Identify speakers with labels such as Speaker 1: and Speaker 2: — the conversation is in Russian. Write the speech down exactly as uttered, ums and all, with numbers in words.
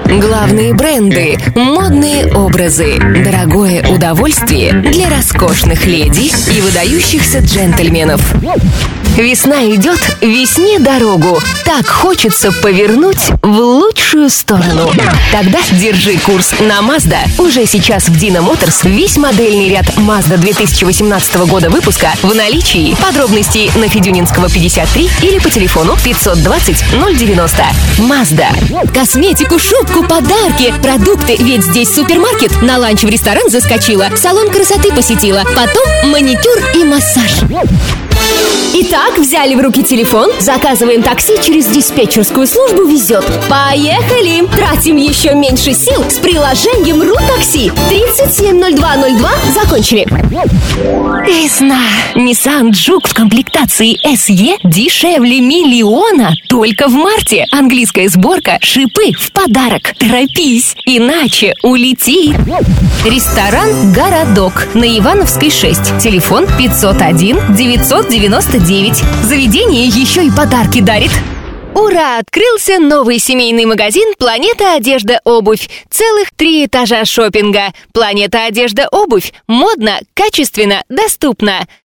Speaker 1: Главные бренды, модные образы, дорогое удовольствие для роскошных леди и выдающихся джентльменов. Весна идет, весне дорогу. Так хочется повернуть в лучшую сторону. Тогда держи курс на Mazda. Уже сейчас в Dina Motors весь модельный ряд Mazda две тысячи восемнадцатого года выпуска в наличии. Подробности на Федюнинского пятьдесят три или по телефону пятьсот двадцать ноль девяносто. Mazda.
Speaker 2: Косметику, шубку, подарки, продукты. Ведь здесь супермаркет. На ланч в ресторан заскочила, салон красоты посетила, потом маникюр и массаж. Итак, взяли в руки телефон, заказываем такси, через диспетчерскую службу везет. Поехали! Тратим еще меньше сил с приложением РУ-такси. тридцать семь ноль два ноль два. Закончили.
Speaker 1: Весна. Nissan Juke в комплектации эс и дешевле миллиона только в марте. Английская сборка, шипы в подарок. Торопись, иначе улетит. Ресторан «Городок» на Ивановской шесть. Телефон пятьсот один девятьсот девяносто девять. Заведение еще и подарки дарит. Ура! Открылся новый семейный магазин «Планета Одежда Обувь». Целых три этажа шопинга. «Планета Одежда Обувь». Модно, качественно, доступно.